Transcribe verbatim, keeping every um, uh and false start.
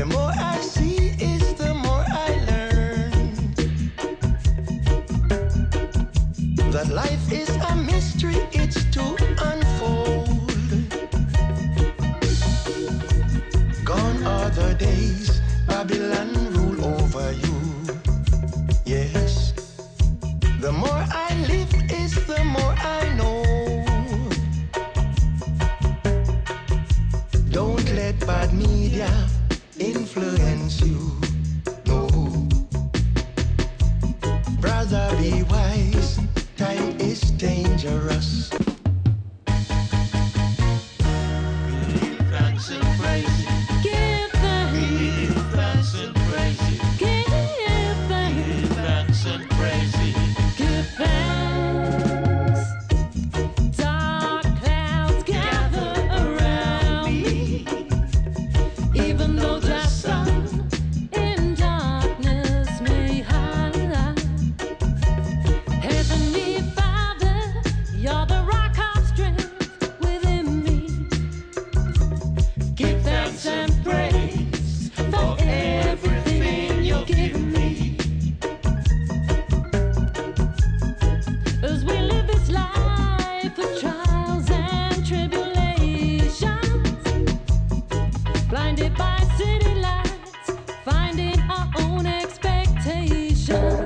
more I see is the more I learn that life is a mystery, it's to unfold. Gone are the days Babylon rule over you. Yes, the more I live is the more I know. Don't let bad media influence you.